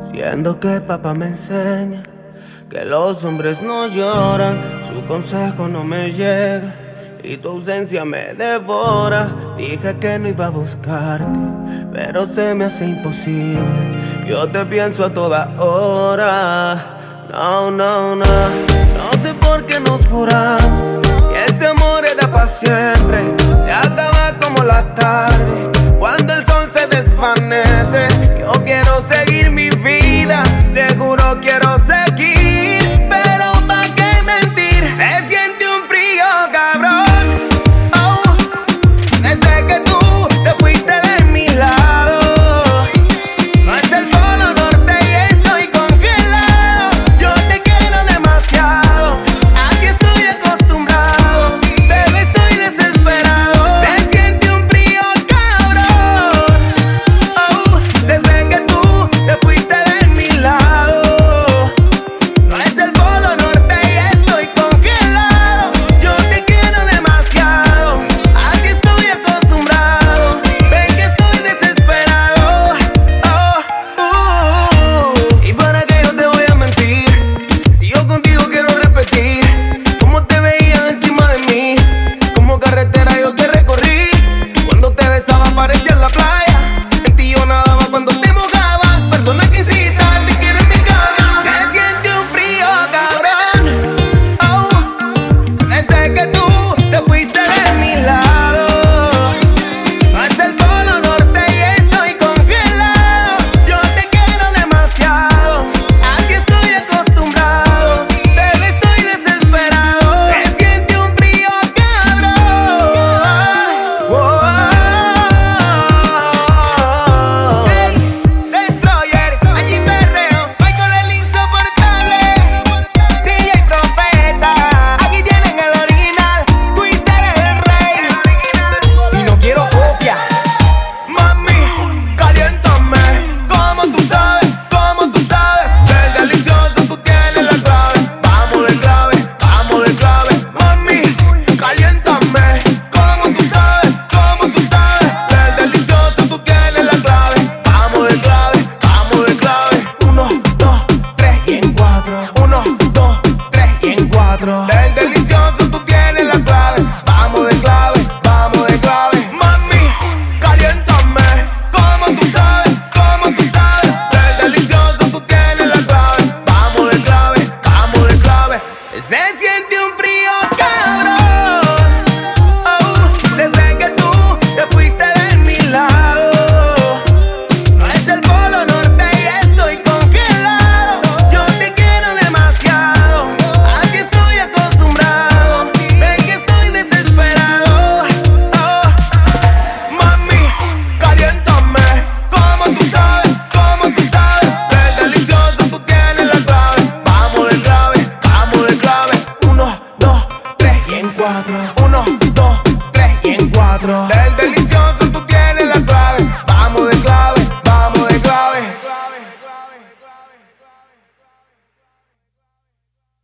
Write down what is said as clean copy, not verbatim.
Siendo que papá me enseña que los hombres no lloran, su consejo no me llega y tu ausencia me devora. Dije que no iba a buscarte, pero se me hace imposible. Yo te pienso a toda hora. No, no, no. No sé por qué nos juramos que este amor era para siempre. Se acaba como la tarde cuando el sol se desvanece. Yo quiero seguir mi vida, te juro quiero seguir.